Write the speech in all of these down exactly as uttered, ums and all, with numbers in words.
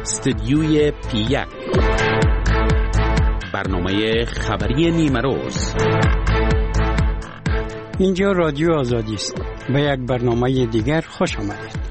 استدیوی پی یک، برنامه خبری نیمه روز. اینجا رادیو آزادی است. به یک برنامه دیگر خوش آمدید.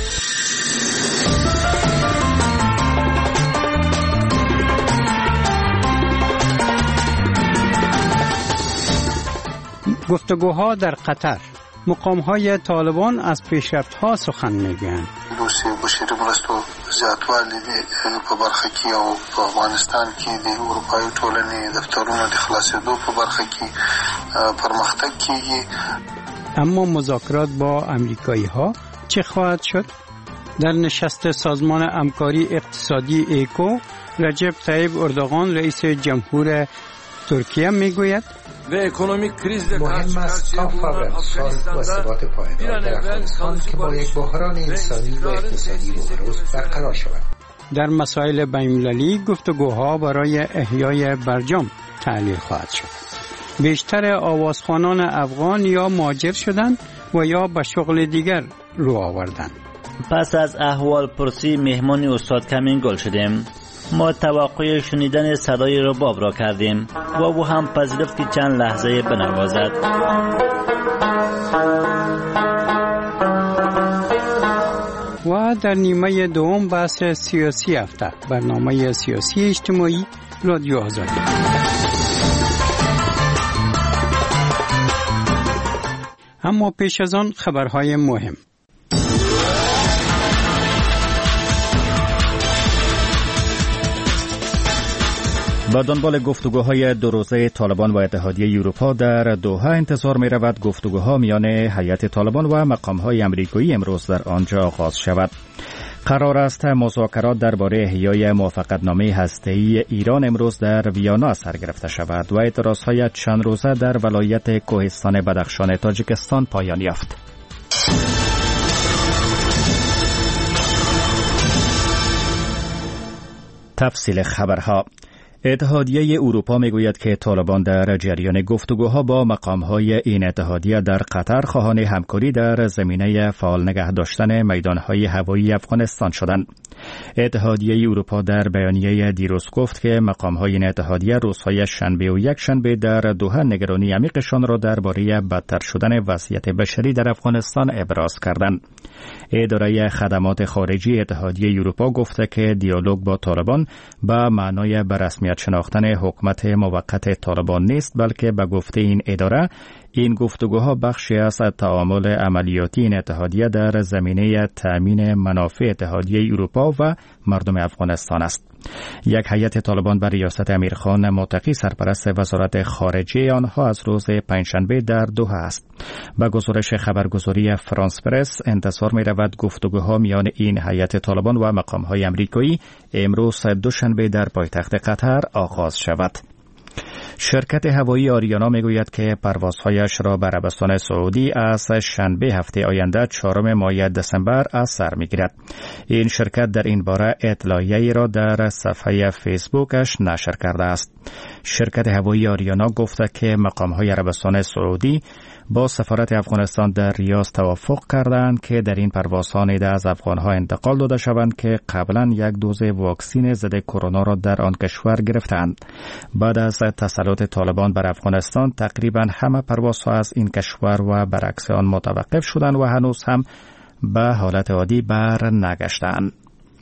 گفتگوها در قطر. مقام‌های طالبان از پیشرفت‌ها سخن می‌گویند. روسیه بشری مرستو زیاتوالی په برخه کې او په افغانستان کې د اروپایي ټولنې دفترونو د خلاصېدو په برخه کې پرمختګ کیږي. اما مذاکرات با آمریکایی‌ها چه خواهد شد؟ در نشست سازمان همکاری اقتصادی ایکو، رجب طیب اردوغان رئیس جمهور ترکیه میگوید مهم است تا فقر سال و ثبات پایدار در افغانستان که با یک بحران انسانی و اقتصادی روبروست برقرار شود. در مسائل بین‌المللی گفتگوها برای احیای برجام تعلیل خواهد شد. بیشتر آوازخوانان افغان یا مهاجر شدند و یا به شغل دیگر رو آوردند. پس از احوال پرسی مهمان استاد کمینگل شدیم. ما توقع شنیدن صدای رباب را کردیم و او هم پذیرفت که چند لحظه بنوازد. و در نیمه دوم بحث سیاسی هفته، برنامه سیاسی اجتماعی رادیو آزادی. اما پیش از آن خبرهای مهم. با دنبال گفتگوهای دو روزه طالبان و اتحادیه اروپا در دوحه انتظار می رود گفتگوها میان هیئت طالبان و مقامهای امریکایی امروز در آنجا آغاز شود. قرار است مذاکرات درباره احیای موافقتنامه هسته‌ای ایران امروز در ویانا سر گرفته شود و اعتراضهای چند روزه در ولایت کوهستان بدخشان تاجیکستان پایان یافت. تفصیل خبرها. اتحادیه اروپا میگوید که طالبان در جریان گفتگوها با مقامهای این اتحادیه در قطر خواهان همکاری در زمینه فعال نگه داشتن میدانهای هوایی افغانستان شدند. اتحادیه اروپا در بیانیه دیروز گفت که مقامهای این اتحادیه روزهای شنبه و یک شنبه در دوحه نگرانی عمیقشان را درباره بدتر شدن وضعیت بشری در افغانستان ابراز کردند. اداره خدمات خارجی اتحادیه اروپا گفته که دیالوگ با طالبان به معنای به رسمیت شناختن حکومت موقت طالبان نیست، بلکه به گفته این اداره این گفتگوها بخشی از تعامل عملیاتی این اتحادیه در زمینه تأمین منافع اتحادیه اروپا و مردم افغانستان است. یک هیئت طالبان بر ریاست امیرخان متقی سرپرست وزارت خارجه آنها از روز پنجشنبه در دوحه است. با گزارش خبرگزاری فرانس پرس انتظار می رود گفتگوها میان این هیئت طالبان و مقامهای امریکایی امروز دوشنبه در پایتخت قطر آغاز شود. شرکت هوایی آریانا میگوید که پروازهایش را به عربستان سعودی از شنبه هفته آینده چهارم ماه دسامبر از سر میگیرد. این شرکت در این باره اطلاعیه‌ای را در صفحه فیسبوکش نشر کرده است. شرکت هوایی آریانا گفته که مقام‌های عربستان سعودی با سفارت افغانستان در ریاض توافق کردند که در این پروازها نیده از افغانها انتقال داده شوند که قبلا یک دوز واکسین ضد کرونا را در آن کشور گرفتند. بعد از تسلط طالبان بر افغانستان تقریبا همه پروازها از این کشور و برعکس آن متوقف شدند و هنوز هم به حالت عادی بر نگشتند.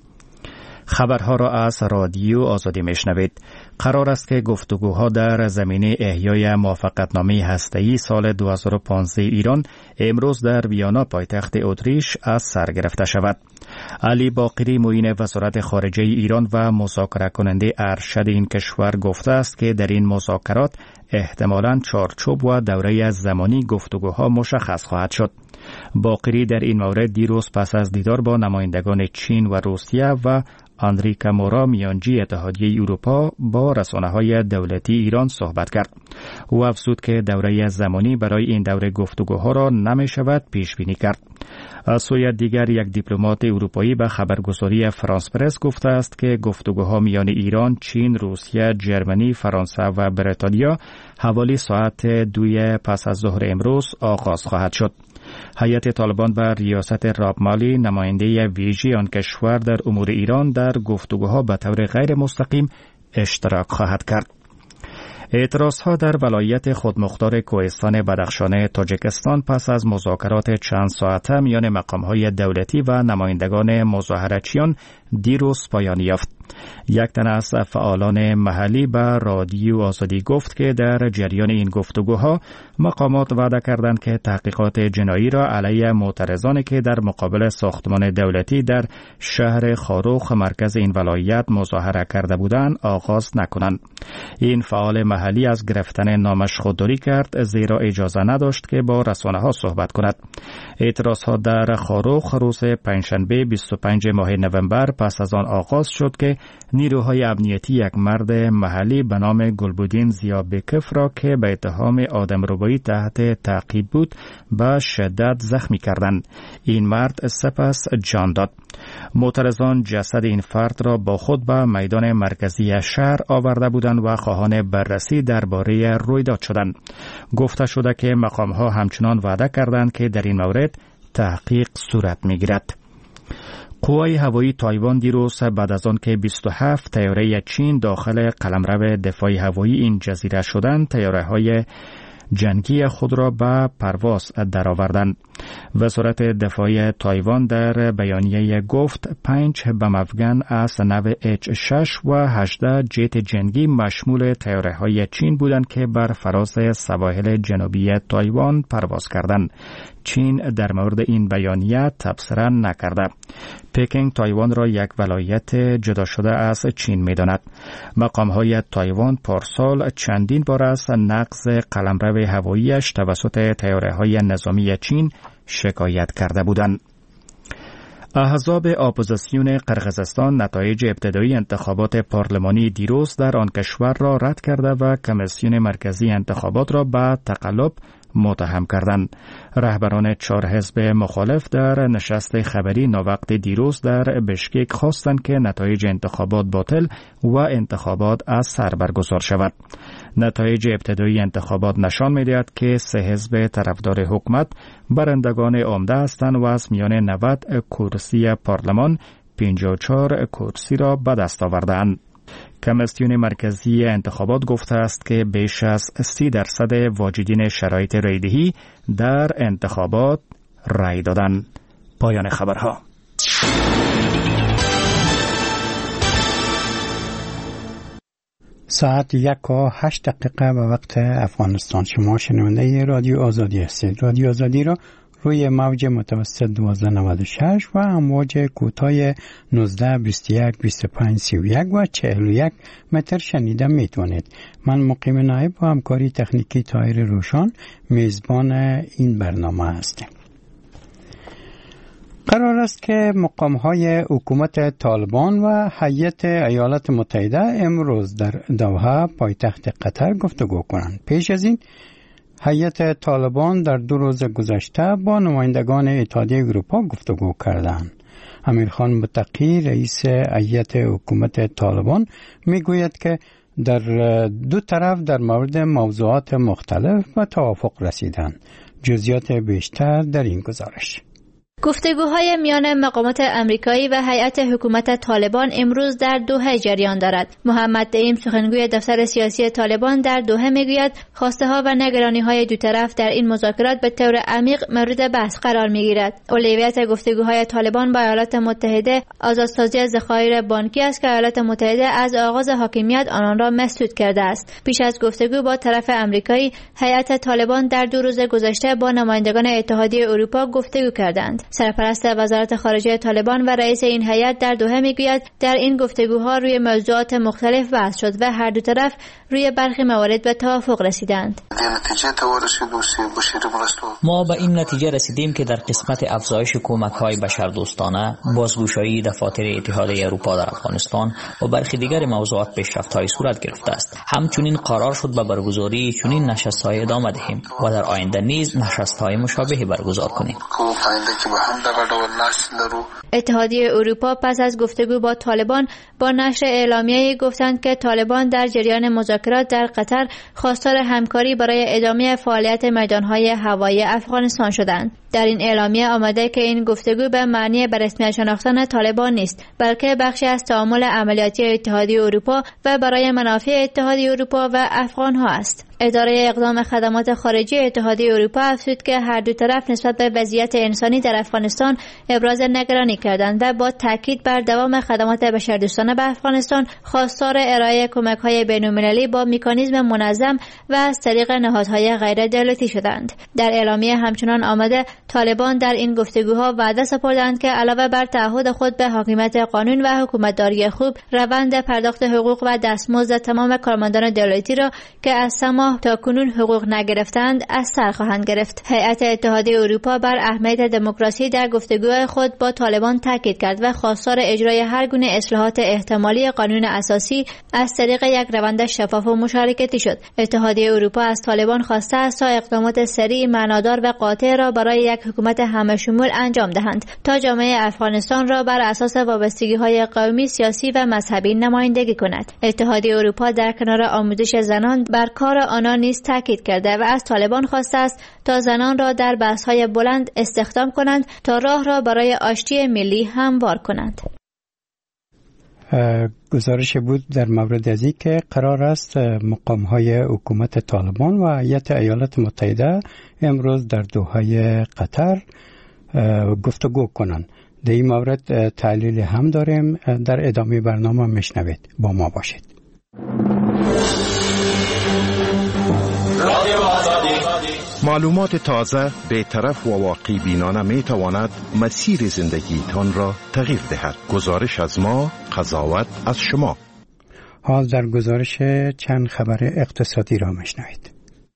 خبرها را از رادیو آزادی میشنوید. قرار است که گفتگوها در زمینه احیای موافقتنامه هسته‌ای سال دو هزار و پانزده ایران امروز در ویانا پایتخت اتریش از سر گرفته شود. علی باقری معین وزارت خارجه ایران و مذاکره کننده ارشد این کشور گفته است که در این مذاکرات احتمالاً چارچوب و دوره زمانی گفتگوها مشخص خواهد شد. باقری در این مورد دیروز پس از دیدار با نمایندگان چین و روسیه و آنریکا مورا میانجی اتحادیه اروپا با رسانه‌های دولتی ایران صحبت کرد. او افزود که دوره زمانی برای این دوره گفتگوها را نمی‌شود پیش بینی کرد. از سوی دیگر یک دیپلمات اروپایی به خبرگزاری فرانس پرس گفته است که گفتگوها میان ایران، چین، روسیه، جرمنی، فرانسه و بریتانیا حوالی ساعت دوی پس از ظهر امروز آغاز خواهد شد. هیئت طالبان و ریاست راب مالی نماینده ویژه آن کشور در امور ایران در گفتگوها به طور غیر مستقیم اشتراک خواهد کرد. اعتراضها در ولایت خودمختار کوهستان بدخشان تاجیکستان پس از مذاکرات چند ساعته میان مقام‌های دولتی و نمایندگان مظاهرچیان دیروز پایان یافت. یک تن از فعالان محلی به رادیو آزادی گفت که در جریان این گفتگوها مقامات وعده کردند که تحقیقات جنایی را علیه معترضانی که در مقابل ساختمان دولتی در شهر خاروخ مرکز این ولایت مظاهره کرده بودند آغاز نکنند. این فعال محلی از گرفتن نامش خودداری کرد زیرا اجازه نداشت که با رسانه‌ها صحبت کند. اعتراضها در خاروخ روز پنجشنبه بیست و پنجم ماه نوامبر پس از آن آغاز شد که نیروهای امنیتی یک مرد محلی به نام گلبودین زیابکف را که به اتهام آدمربایی تحت تعقیب بود به شدت زخمی کردند. این مرد سپس جان داد. معترضان جسد این فرد را با خود به میدان مرکزی شهر آورده بودند و خواهان بررسی درباره رویداد شدند. گفته شده که مقام‌ها همچنان وعده کردند که در این مورد تحقیق صورت می‌گیرد. قوای هوایی تایوان دیروز بعد از آن که بیست و هفت طیاره چین داخل قلمرو دفاعی هوایی این جزیره شدند، طیاره‌های جنگی خود را به پرواز درآوردند. وزارت دفاعی تایوان در بیانیه گفت پنج بمافگن از نوع اچ شش و هجده جت جنگی مشمول طیاره‌های چین بودند که بر فراز سواحل جنوبی تایوان پرواز کردند. چین در مورد این بیانیه تبصره نکرده. پکینگ تایوان را یک ولایت جدا شده از چین می‌داند. مقام‌های تایوان پارسال چندین بار از نقض قلمرو هوایی‌اش توسط طیاره‌های نظامی چین شکایت کرده بودند. احزاب اپوزیسیون قرقیزستان نتایج ابتدایی انتخابات پارلمانی دیروز در آن کشور را رد کرده و کمیسیون مرکزی انتخابات را به تقلب متهم کردند. رهبران چهار حزب مخالف در نشست خبری ناوقت دیروز در بشکک خواستند که نتایج انتخابات باطل و انتخابات از سر برگزار شود. نتایج ابتدایی انتخابات نشان می‌دهد که سه حزب طرفدار حکومت برندگان عمده هستند و از میان نود کرسی پارلمان پنجاه و چهار کرسی را به دست آوردند. کمیسیون مرکزی انتخابات گفته است که بیش از سی درصد واجدین شرایط رایدهی در انتخابات رای دادند. پایان خبرها. ساعت یک و هشت دقیقه به وقت افغانستان. شما شنونده رادیو آزادی هستید. رادیو آزادی را روی موج متوسط دوازده نود و شش و امواج کوتاه نوزده بیست و یک بیست و پنج سی و یک و چهل و یک متر شنیده میتونید. من مقیم نایب و همکاری تکنیکی طاهر روشان میزبان این برنامه هستم. قرار است که مقام‌های حکومت طالبان و هیئت ایالات متحده امروز در دوحه پایتخت قطر گفتگو کنند. پیش از این هیئت طالبان در دو روز گذشته با نمایندگان اتحادیه اروپا گفتگو کردند. امیرخان متقی رئیس هیئت حکومت طالبان میگوید که در دو طرف در مورد موضوعات مختلف به توافق رسیدند. جزئیات بیشتر در این گزارش. گفتگوهای میان مقامات امریکایی و هیئت حکومت طالبان امروز در دوحه جریان دارد. محمد دعیم سخنگوی دفتر سیاسی طالبان در دوحه میگوید خواسته ها و نگرانی های دو طرف در این مذاکرات به طور عمیق مورد بحث قرار میگیرد. اولویت گفتگوهای طالبان با ایالات متحده آزادسازی ذخایر بانکی است که ایالات متحده از آغاز حاکمیت آنان را مسدود کرده است. پیش از گفتگو با طرف امریکایی، هیئت طالبان در دو روز گذشته با نمایندگان اتحادیه اروپا گفتگو کردند. سرپرست وزارت خارجه طالبان و رئیس این هیئت در دوحه میگوید در این گفتگوها روی موضوعات مختلف بحث شد و هر دو طرف روی برخی موارد به توافق رسیدند. ما به این نتیجه رسیدیم که در قسمت افزایش کمک‌های بشردوستانه، بازگشایی دفاتر اتحادیه اروپا در افغانستان و برخی دیگر موضوعات پیشرفت‌های صورت گرفته است. همچنین قرار شد به برگزاری چنین نشست‌های ادامه دهیم و در آینده نیز نشست‌های مشابهی برگزار کنیم. اتحادیه اروپا پس از گفتگو با طالبان با نشر اعلامیه‌ای گفتند که طالبان در جریان مذاکرات در قطر خواستار همکاری برای ادامه فعالیت میدان‌های هوایی افغانستان شدند. در این اعلامیه آمده که این گفتگو به معنی به رسمیت شناختن طالبان نیست، بلکه بخشی از تعامل عملیاتی اتحادیه اروپا و برای منافع اتحادیه اروپا و افغان‌ها است. اداره اقدام خدمات خارجی اتحادیه اروپا افزود که هر دو طرف نسبت به وضعیت انسانی در افغانستان ابراز نگرانی کردند و با تاکید بر دوام خدمات بشردوستانه به افغانستان خواستار ارائه کمک‌های بین‌المللی با مکانیزم منظم و از طریق نهادهای غیر دولتی شدند. در اعلامیه همچنان آمده طالبان در این گفتگوها وعده سپردند که علاوه بر تعهد خود به حاکمیت قانون و حکومتداری خوب، روند پرداخت حقوق و دستمزد تمام کارمندان دولتی را که از سه ماه تا کنون حقوق نگرفتند از سر خواهند گرفت. هیئت اتحادیه اروپا بر اهمیت دموکراسی در گفتگوهای خود با طالبان تاکید کرد و خواستار اجرای هر گونه اصلاحات احتمالی قانون اساسی از طریق یک روند شفاف و مشارکتی شد. اتحادیه اروپا از طالبان خواسته است تا اقدامات سریع، معنادار و قاطع را برای یک حکومت همه شمول انجام دهند تا جامعه افغانستان را بر اساس وابستگی‌های قومی، سیاسی و مذهبی نمایندگی کند. اتحادیه اروپا در کنار آموزش زنان بر کار آنان نیز تاکید کرده و از طالبان خواسته است تا زنان را در بحث‌های بلند استخدام کنند تا راه را برای آشتی ملی هموار کنند. گزارش بود در مورد از این که قرار است مقام‌های حکومت طالبان و هیئت ایالات متحده امروز در دوحه قطر گفتگو کنند. در این مورد تحلیل هم داریم، در ادامه برنامه میشنوید. با ما باشید. معلومات تازه، بی‌طرف و واقعی بینانه می تواند مسیر زندگیتان را تغییر دهد. گزارش از ما، قضاوت از شما. حال در گزارش چند خبر اقتصادی را میشنوید.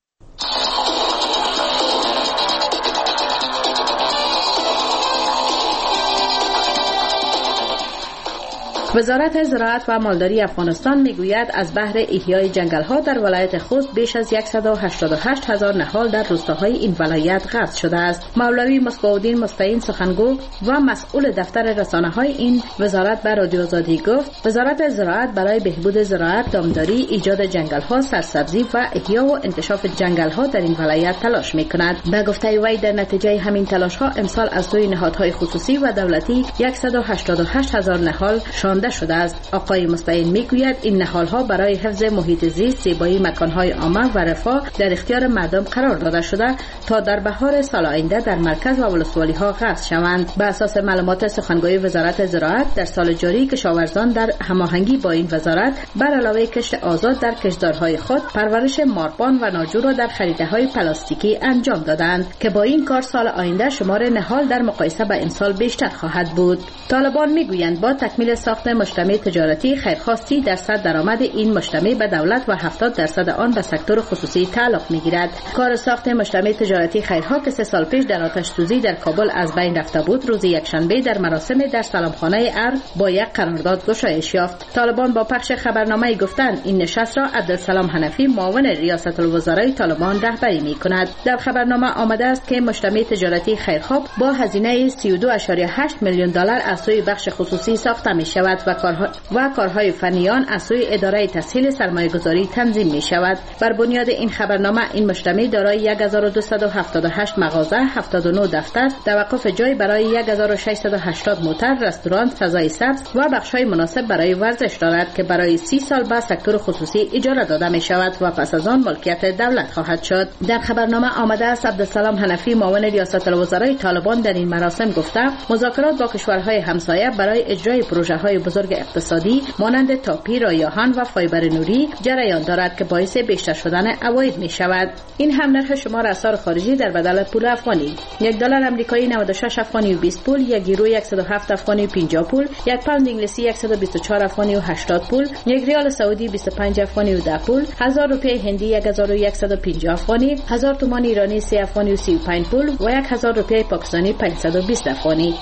وزارت زراعت و مالداری افغانستان میگوید از بهر احیای جنگل‌ها در ولایت خوست بیش از صد و هشتاد و هشت هزار نهال در روستاهای این ولایت قطع شده است. مولوی مصباح‌الدین مستعین سخنگو و مسئول دفتر رسانه‌های این وزارت به رادیو آزادی گفت وزارت زراعت برای بهبود زراعت، دامداری، ایجاد جنگل‌ها، سرسبزی و احیا و انکشاف جنگل‌ها در این ولایت تلاش می‌کند. به گفته وی در نتیجه همین تلاش‌ها امسال از سوی نهادهای خصوصی و دولتی صد و هشتاد و هشت هزار نهال شده است. آقای مستعین میگوید این نهال‌ها برای حفظ محیط زیست، زیبایی مکان‌های عامه و رفاه در اختیار مردم قرار داده شده تا در بهار سال آینده در مرکز و ولسوالی‌ها قطع شوند. به اساس معلومات سخنگوی وزارت زراعت در سال جاری کشاورزان در هماهنگی با این وزارت بر علاوه کشت آزاد در کشتزارهای خود، پرورش مارپان و ناجور را در خریده‌های پلاستیکی انجام دادند که با این کار سال آینده شمار نهال در مقایسه با امسال بیشتر خواهد بود. طالبان میگویند با تکمیل ساخت مجتمع تجارتی خیرخواه سی درصد درآمد این مجتمع به دولت و هفتاد درصد آن به سکتور خصوصی تعلق میگیرد. کار ساخت مجتمع تجارتی خیرخواه که سه سال پیش در آتش سوزی در کابل از بین رفته بود، روز یکشنبه در مراسم در سلامخانه ارگ با یک قرارداد گشایش یافت. طالبان با پخش خبرنامه گفتند این نشست را عبدالسلام حنفی معاون ریاست الوزرای طالبان رهبری میکند. در خبرنامه آمده است که مجتمع تجارتی خیرخواه با هزینه سی و دو ممیز هشت میلیون دلار از سوی بخش خصوصی ساخته می شود و کارها و کارهای فنیان از سوی اداره تسهیل سرمایه‌گذاری تنظیم می شود. بر بنیاد این خبرنامه این مجتمع دارای هزار و دویست و هفتاد و هشت مغازه، هفتاد و نه دفتر، توقف جای برای هزار و ششصد و هشتاد موتر، رستوران، فضای سبز و بخش‌های مناسب برای ورزش دارد که برای سی سال به سکتور خصوصی اجاره داده می شود و پس از آن ملکیت دولت خواهد شد. در خبرنامه آمده است عبدالسلام حنفی معاون ریاست الوزرای طالبان در این مراسم گفته مذاکرات با کشورهای همسایه برای اجرای پروژه‌های بزرگ اقتصادی مانند تاپی، رایاهان و فایبر نوری جریان دارد که باعث بیشتر شدن عواید می شود. این هم نرخ شمار اسعار خارجی در بدل پول افغانی: یک دلار آمریکایی نود و شش افغانی و بیست پول، یک یورو صد و هفت افغانی و پنجاه پول، یک پوند انگلیسی صد و بیست و چهار افغانی و هشتاد پول، یک ریال سعودی بیست و پنج افغانی و ده پول، هزار روپیه هندی هزار و صد و پنجاه افغانی، هزار تومان ایرانی سه افغانی و سی و پنج پول و یک هزار روپیه پاکستانی پانصد و بیست افغانی.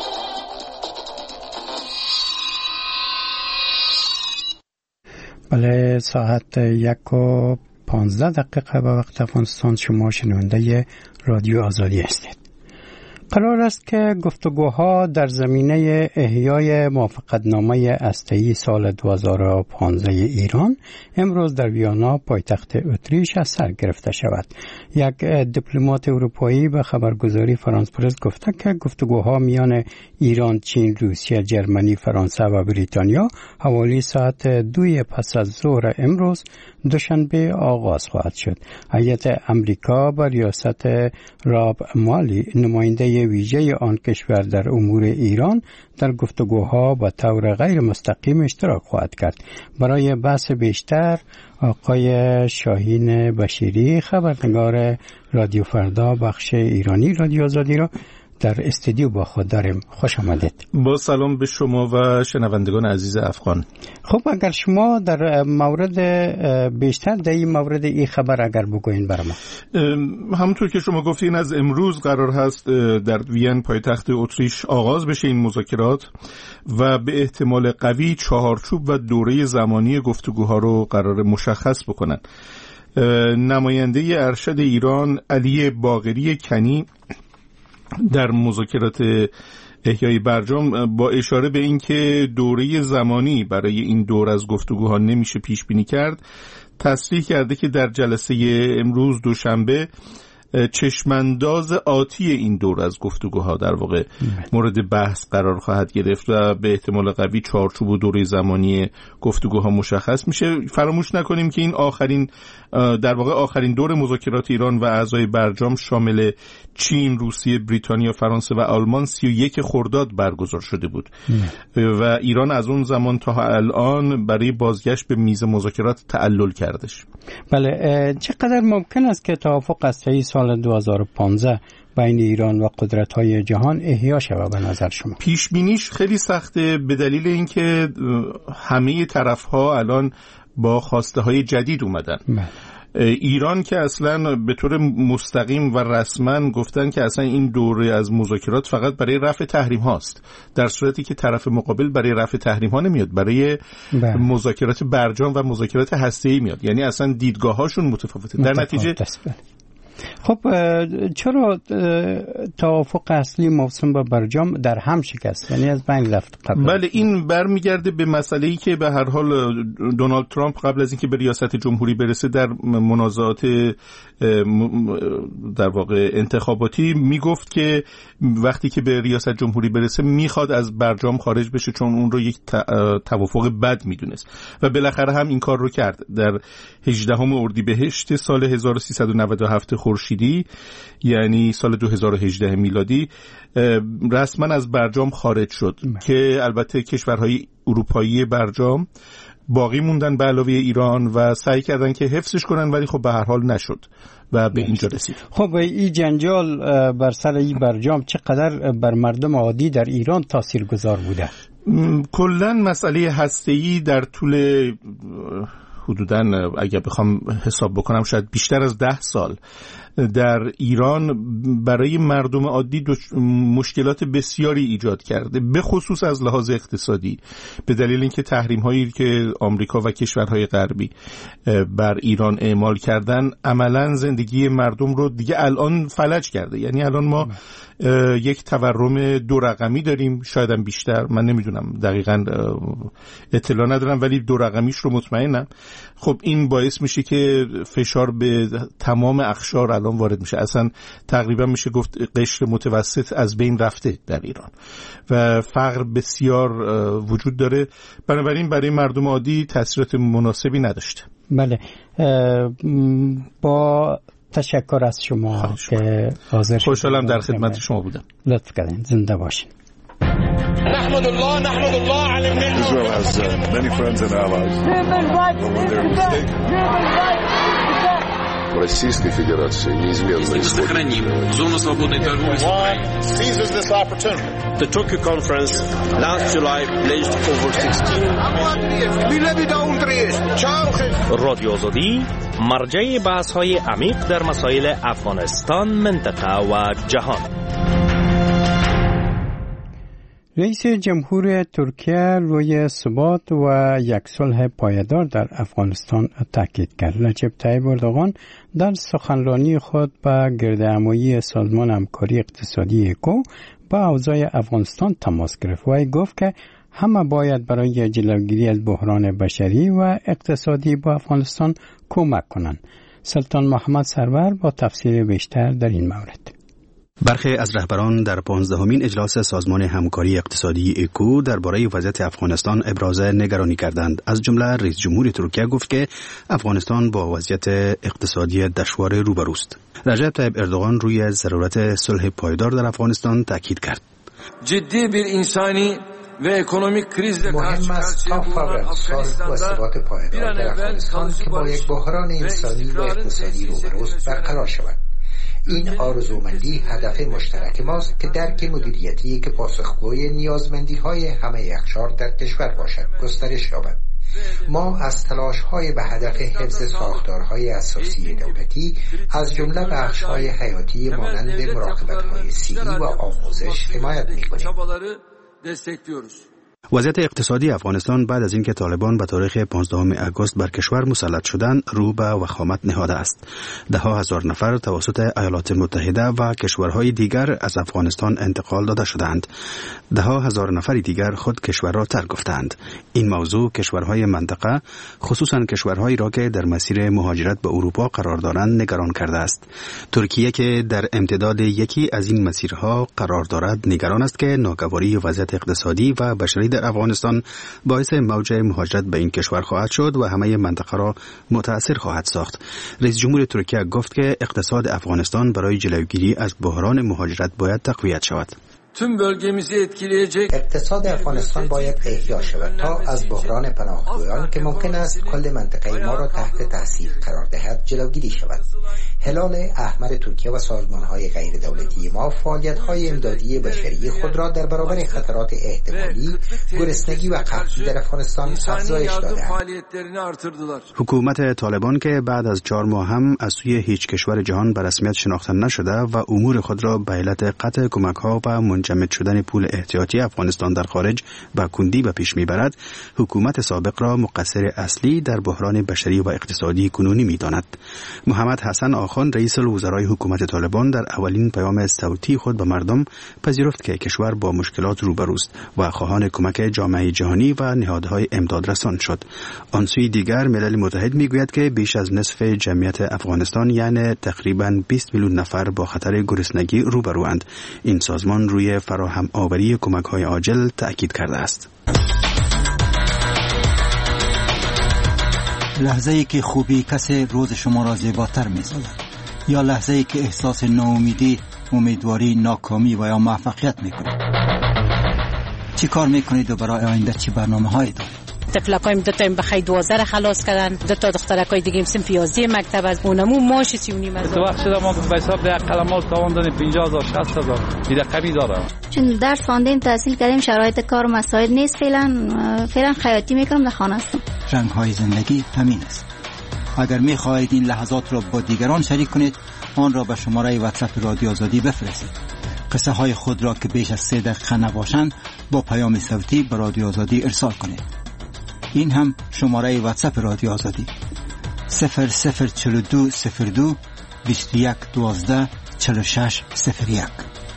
بله، ساعت یک و پانزده دقیقه به وقت افغانستان. شما شنونده رادیو آزادی هستید. قرار است که گفتگوها در زمینه احیای موافقتنامه هسته‌ای سال دو هزار و پانزده ایران امروز در ویانا پایتخت اتریش از سر گرفته شود. یک دیپلمات اروپایی به خبرگزاری فرانس پرس گفته که گفتگوها میان ایران، چین، روسیه، جرمنی، فرانسه و بریتانیا حوالی ساعت دوی پس از ظهر امروز دوشنبه آغاز خواهد شد. هیئت امریکا با ریاست راب مالی نماینده ویژه آن کشور در امور ایران در گفتگوها به طور غیر مستقیم اشتراک خواهد کرد. برای بحث بیشتر آقای شاهین بشیری خبرنگار رادیو فردا بخش ایرانی رادیو آزادی را در استودیو با خود داریم. خوش آمدید. با سلام به شما و شنوندگان عزیز افغان. خب اگر شما در مورد بیشتر در این مورد این خبر اگر بگوین برام. همونطور که شما گفتین از امروز قرار هست در وین پایتخت اتریش آغاز بشه این مذاکرات و به احتمال قوی چهارچوب و دوره زمانی گفتگوها رو قرار مشخص بکنن. نماینده ارشد ایران علی باقری کنی در مذاکرات احیای برجام با اشاره به اینکه دوره زمانی برای این دور از گفتگوها نمیشه پیش بینی کرد، تصریح کرده که در جلسه امروز دوشنبه چشمانداز آتی این دور از گفتگوها در واقع مورد بحث قرار خواهد گرفت و به احتمال قوی چارچوب و دوره زمانی گفتگوها مشخص میشه. فراموش نکنیم که این آخرین در واقع آخرین دور مذاکرات ایران و اعضای برجام شامل چین، روسیه، بریتانیا، فرانسه و آلمان سی و یک خرداد برگزار شده بود و ایران از اون زمان تا الان برای بازگشت به میز مذاکرات تعلل کردش. بله، چقدر ممکن است که توافق هسته‌ای سال دو هزار و پانزده بین ایران و قدرت‌های جهان احیا شود به نظر شما؟ پیش بینیش خیلی سخته به دلیل اینکه همه طرف‌ها الان با خواسته‌های جدید اومدن. بله. ایران که اصلا به طور مستقیم و رسما گفتن که اصلا این دوره از مذاکرات فقط برای رفع تحریم هاست، در صورتی که طرف مقابل برای رفع تحریم ها نمیاد، برای بله. مذاکرات برجام و مذاکرات هسته‌ای میاد، یعنی اصلا دیدگاه هاشون متفاوته. در نتیجه خب چرا توافق اصلی موسوم به برجام در هم شکست، یعنی از بین رفت قبل؟ بله، این برمیگرده به مسئله‌ای که به هر حال دونالد ترامپ قبل از اینکه به ریاست جمهوری برسه در منازعات در واقع انتخاباتی میگفت که وقتی که به ریاست جمهوری برسه میخواد از برجام خارج بشه چون اون رو یک توافق بد میدونست و بالاخره هم این کار رو کرد. در هجدهم اردیبهشت سال هزار و سیصد و نود و هفت خورشیدی، یعنی سال دو هزار و هجده میلادی، رسما از برجام خارج شد م. که البته کشورهای اروپایی برجام باقی موندن به علاوه ایران و سعی کردن که حفظش کنن، ولی خب به هر حال نشد و به اینجا رسید. خب این جنجال بر سر این برجام چقدر بر مردم عادی در ایران تاثیرگذار بوده؟ کلا مسئله هسته‌ای در طول حدوداً اگر بخوام حساب بکنم شاید بیشتر از ده سال در ایران برای مردم عادی مشکلات بسیاری ایجاد کرده، به خصوص از لحاظ اقتصادی، به دلیل اینکه تحریم هایی که آمریکا و کشورهای غربی بر ایران اعمال کردن عملاً زندگی مردم رو دیگه الان فلج کرده. یعنی الان ما یک تورم دو رقمی داریم، شاید هم بیشتر، من نمیدونم دقیقاً اطلاع ندارم ولی دو رقمیش رو مطمئنم. خب این باعث میشه که فشار به تمام اقشار الان وارد میشه، اصلا تقریبا میشه گفت قشر متوسط از بین رفته در ایران و فقر بسیار وجود داره، بنابراین برای مردم عادی تاثیرات مناسبی نداشته. بله، با تشکر از شما که حاضر شدید. خوشحالم در خدمت شما بودم. لطف کردین، زنده باشین. نحمد الله نحمد الله على النعمة. Israel has uh, many friends and allies. But when they're mistaken. Российской Федерации неизменно сохраним зону свободной торговли с Украиной. Seizes this opportunity. The Tokyo conference last July pledged over sixteen. رادیو آزادی مرجع بحث‌های عمیق در مسائل افغانستان، منطقه و جهان. رئیس جمهور ترکیه روی ثبات و یک صلح پایدار در افغانستان تاکید کرد. رجب طیب اردوغان در سخنرانی خود به گردهمایی سازمان همکاری اقتصادی اکو با اوضاع افغانستان تماس گرفت و گفت که همه باید برای جلوگیری از بحران بشری و اقتصادی با افغانستان کمک کنند. سلطان محمد سرور با تفسیر بیشتر در این مورد. برخی از رهبران در پانزدهمین اجلاس سازمان همکاری اقتصادی اکو درباره وضعیت افغانستان ابراز نگرانی کردند. از جمله رئیس جمهور ترکیه گفت که افغانستان با وضعیت اقتصادی دشوار روبروست. رجب طیب اردوغان روی ضرورت صلح پایدار در افغانستان تاکید کرد. جدی bir insani ve ekonomik krizle مهم است تا فورا صلح و ثبات پایدار در افغانستان که با یک بحران انسانی و اقتصادی روبروست برقرار شود. این آرزومندی هدف مشترک ماست که درک مدیریتی که پاسخگوی نیازمندی‌های همه اقشار در کشور باشد گسترش یابد. ما از تلاش‌های به هدف حفظ ساختارهای اساسی دولتی از جمله بخش‌های حیاتی مانند مراقبت‌های سیری و آموزش حمایت می‌کنیم. وضعیت اقتصادی افغانستان بعد از اینکه طالبان به تاریخ پانزدهم آگوست بر کشور مسلط شدند رو به وخامت نهاده است. ده ها هزار نفر توسط ایالات متحده و کشورهای دیگر از افغانستان انتقال داده شدند. ده ها هزار نفر دیگر خود کشور را ترک گفتند. این موضوع کشورهای منطقه خصوصا کشورهایی را که در مسیر مهاجرت به اروپا قرار دارند نگران کرده است. ترکیه که در امتداد یکی از این مسیرها قرار دارد نگران است که ناگواری وضعیت اقتصادی و بشری در افغانستان باعث موج مهاجرت به این کشور خواهد شد و همه منطقه را متاثر خواهد ساخت. رئیس جمهور ترکیه گفت که اقتصاد افغانستان برای جلوگیری از بحران مهاجرت باید تقویت شود. اقتصاد افغانستان باید احیا شود تا از بحران پناهجویان که ممکن است کل منطقه ما را تحت تاثیر قرار دهد جلوگیری شود. هلال احمر ترکیه و سازمان‌های غیر دولتی ما فعالیت‌های امدادی بشری خود را در برابر خطرات احتمالی گرسنگی و قحطی در افغانستان افزایش داده‌اند. حکومت طالبان که بعد از چهار ماه هم از سوی هیچ کشور جهان به رسمیت شناخته نشده و امور خود را به علت قطع کمک‌ها و منجمد شدن پول احتیاطی افغانستان در خارج به کندی به پیش می‌برد، حکومت سابق را مقصر اصلی در بحران بشری و اقتصادی کنونی می‌داند. محمد حسن آخوند رئیس الوزرای حکومت طالبان در اولین پیام صوتی خود به مردم پذیرفت که کشور با مشکلات روبروست و خواهان کمک جامعه جهانی و نهادهای امدادرسان شد. آن سوی دیگر ملل متحد میگوید که بیش از نصف جمعیت افغانستان یعنی تقریباً بیست میلیون نفر با خطر گرسنگی روبروند. این سازمان روی فراهم آوری کمک‌های عاجل تأکید کرده است. لحظه‌ای که خوبی کسی روز شما را زیباتر می‌سازد یا لحظه‌ای که احساس ناامیدی، امیدواری، ناکامی و یا موفقیت می‌کنید. چی کار می‌کنید و برای آینده چی برنامه‌هایی دارید؟ تفلکایم دو تا بخای دوازده خلاص کردن، دو تا دخترکای دیگه صنف یازده مکتب از اونمو ماش سی و نیم از. تو وقت شده ما به حساب ده قلمات تواندن پنجاه هزار شصت هزار دیگه قوی داره. چون درس خواندیم تحصیل کردیم شرایط کار مساعد نیست فعلا فعلا خیاطی میکنم در خانه هستم. رنگ‌های زندگی همین است. اگر می‌خواهید این لحظات را با دیگران شریک کنید، آن را به شماره واتساپ رادیو آزادی بفرستید. قصه های خود را که بیش از سه دقیقه نباشند با پیام صوتی به رادیو آزادی ارسال کنید. این هم شماره واتساپ رادیو آزادی صفر صفر چهل و دو صفر دو بیست و یک دوازده چهل و شش صفر یک.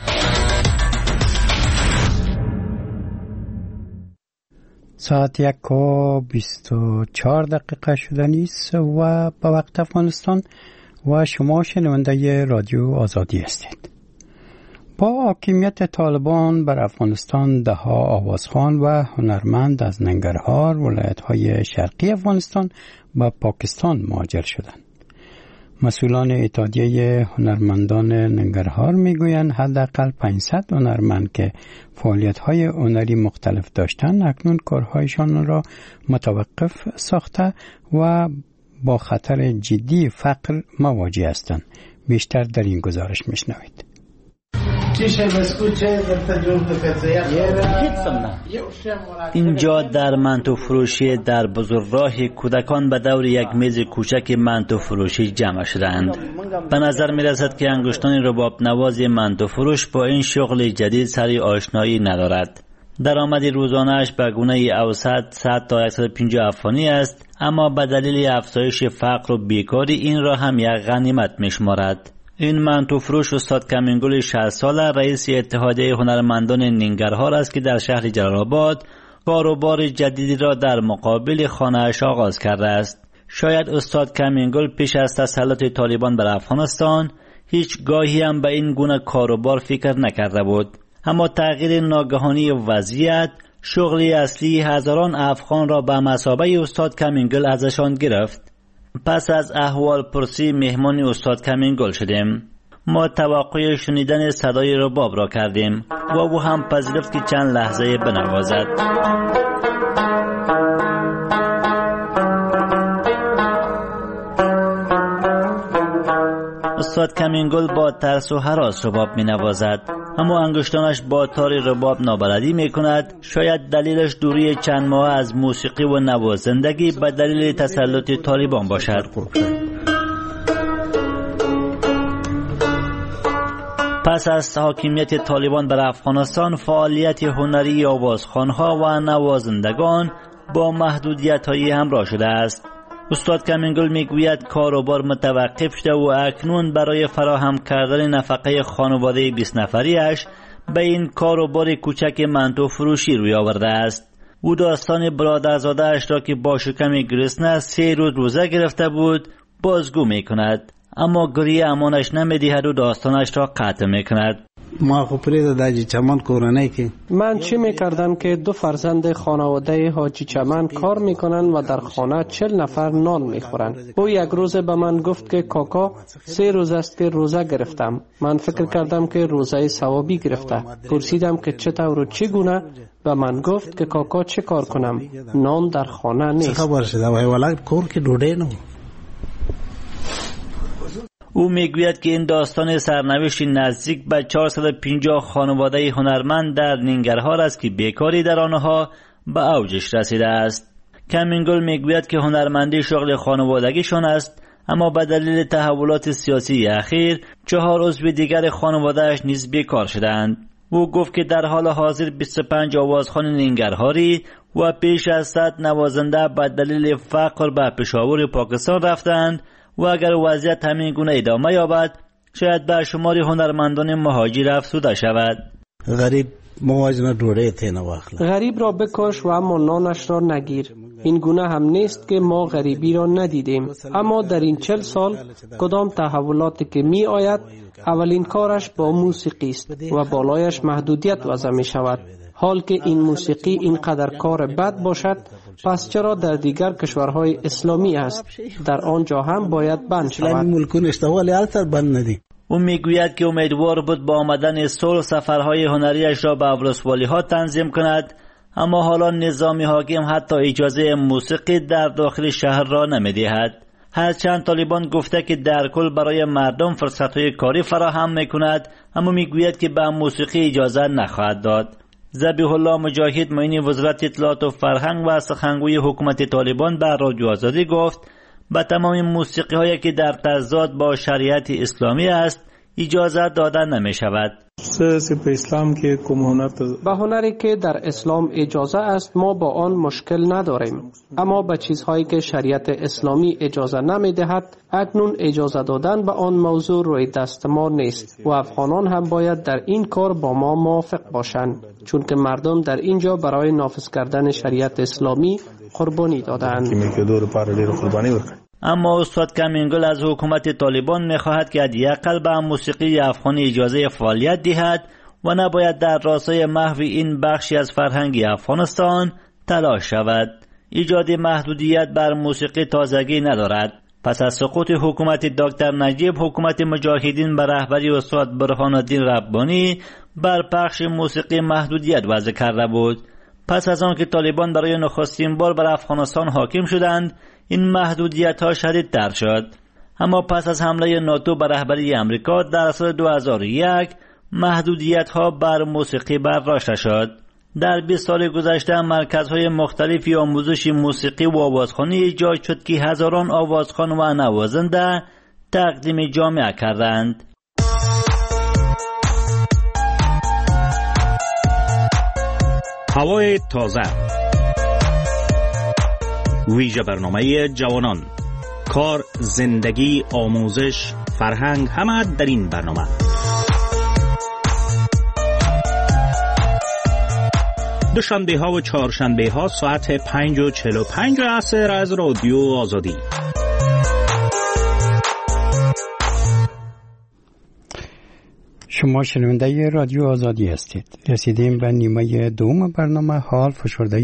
ساعت یک و بیست و چهار دقیقه شده نیست و به وقت افغانستان و شما شنونده رادیو آزادی هستید. با حاکمیت طالبان بر افغانستان ده ها آوازخوان و هنرمند از ننگرهار ولایت‌های شرقی افغانستان به پاکستان مهاجر شدند. مسئولان اتحادیه هنرمندان ننگرهار میگویند حداقل پانصد هنرمند که فعالیت‌های هنری مختلف داشتند اکنون کارهایشان را متوقف ساخته و با خطر جدی فقر مواجه هستند. بیشتر در این گزارش میشنوید. اینجا در منتو فروشی در بزرگراه کودکان به دور یک میز کوچک منتو فروشی جمع شدند. به نظر می رسد که انگشتان رباب نواز منتو فروش با این شغل جدید سری آشنایی ندارد. درآمد روزانه‌اش به گونه اوسط صد تا صد و پنجاه افغانی است، اما به دلیل افزایش فقر و بیکاری این را هم یک غنیمت می‌شمارد. این منتو فروش استاد کمینگل شصت ساله رئیس اتحادیه هنرمندان نینگرهار است که در شهر جلال‌آباد کاروبار جدیدی را در مقابل خانه‌اش آغاز کرده است. شاید استاد کمینگل پیش از تسلط طالبان بر افغانستان هیچ گاهی هم به این گونه کاروبار فکر نکرده بود، اما تغییر ناگهانی وضعیت شغلی اصلی هزاران افغان را به مثابه استاد کمینگل ازشان گرفت. پس از احوال پرسی مهمان استاد کمینگل شدیم. ما توقع شنیدن صدای رباب را کردیم و او هم پذیرفت که چند لحظه بنوازد. استاد کمینگل با ترس و هراس رباب می نوازد، اما انگشتانش با تار رباب نابلدی می کند. شاید دلیلش دوری چند ماه از موسیقی و نوازندگی به دلیل تسلط طالبان باشد. پس از حاکمیت طالبان بر افغانستان فعالیت هنری آوازخوان‌ها و نوازندگان با محدودیت‌هایی همراه شده است. استاد کمینگل میگوید کاروبار متوقف شده و اکنون برای فراهم کردن نفقه خانواده بیست نفریش به این کاروبار کوچک منتو فروشی روی آورده است. او داستان برادرزاده اش را که با شکم گرسنه سه روز روزه گرفته بود بازگو میکند، اما گریه امانش نمیدهد و داستانش را قطع میکند. ما خو پرید داجی چمن کورنۍ کې من چی میکردم که دو فرزند خانواده حاجی چمن کار میکنن و در خانه چل نفر نان میخورن. او یک روز به من گفت که کاکا سه روز است که روزه گرفتم. من فکر کردم که روزه ثوابی گرفته. پرسیدم که چطور و چگونه؟ و من گفت که کاکا چه کار کنم؟ نان در خانه نیست. خبر شده وای والا کور کې ډوډۍ نه. او میگوید که این داستان سرنوشت نزدیک به چهارصد و پنجاه خانواده هنرمند در نینگرهار است که بیکاری در آنها به اوجش رسیده است. کمینگل میگوید که هنرمندی شغل خانوادگیشان است، اما به دلیل تحولات سیاسی اخیر چهار عضو دیگر خانواده‌اش نیز بیکار شدند. او گفت که در حال حاضر بیست و پنج آوازخوان نینگرهاری و بیش از صد نوازنده به دلیل فقر به پشاور پاکستان رفتند و اگر وضعیت همین گونه ادامه یابد شاید به شمار هنرمندان مهاجر افزوده شود. غریب موازنه دوره تینه واخله. غریب را بکش و اما نانش را نگیر. این گونه هم نیست که ما غریبی را ندیدیم، اما در این چل سال کدام تحولاتی که می آید اولین کارش با موسیقی است و بالایش محدودیت وضع می شود. حال که این موسیقی اینقدر کار بد باشد، پس چرا در دیگر کشورهای اسلامی است؟ در آنجا هم باید بند شود. او میگوید که امیدوار بود با آمدن صلح سفرهای هنریش را به ولسوالی ها تنظیم کند، اما حالا نظام حاکم حتی اجازه موسیقی در داخل شهر را نمیدهد. هرچند طالبان گفته که در کل برای مردم فرصتهای کاری فراهم میکند، اما میگوید که به موسیقی اجازه نخواهد داد. ذبیح الله مجاهد معین وزارت اطلاعات و فرهنگ و سخنگوی حکومت طالبان به رادیو آزادی گفت به تمام موسیقی هایی که در تضاد با شریعت اسلامی است اجازه داده نمی شود. به هنری که در اسلام اجازه است ما با آن مشکل نداریم، اما به چیزهایی که شریعت اسلامی اجازه نمی دهد اکنون اجازه دادن به آن موضوع روی دست ما نیست و افغانان هم باید در این کار با ما موافق باشند، چون که مردم در اینجا برای نافذ کردن شریعت اسلامی قربانی دادند. اما استاد کمینگل از حکومت طالبان می‌خواهد که حداقل به موسیقی افغانی اجازه فعالیت دهد و نباید در راستای محو این بخشی از فرهنگ افغانستان تلاش شود. ایجاد محدودیت بر موسیقی تازگی ندارد. پس از سقوط حکومت دکتر نجیب، حکومت مجاهدین به رهبری استاد برهان الدین ربانی بر پخش موسیقی محدودیت وضع کرده بود. پس از آن که طالبان برای نخستین بار بر افغانستان حاکم شدند این محدودیت ها شدیدتر شد. اما پس از حمله ناتو بر رهبری امریکا در سال دو هزار و یک محدودیت ها بر موسیقی برداشته شد. در بیست سال گذشته مرکزهای مختلفی آموزش موسیقی و آوازخوانی ایجاد شد که هزاران آوازخوان و نوازنده تقدیم جامعه کردند. هوای تازه، ویژه برنامه جوانان، کار، زندگی، آموزش، فرهنگ، همه در این برنامه. دوشنبه ها و چهارشنبه ها ساعت پنج و چهل و پنج عصر از رادیو آزادی. شما شنونده رادیو آزادی هستید. رسیدیم به نیمه دوم برنامه. حال فشرده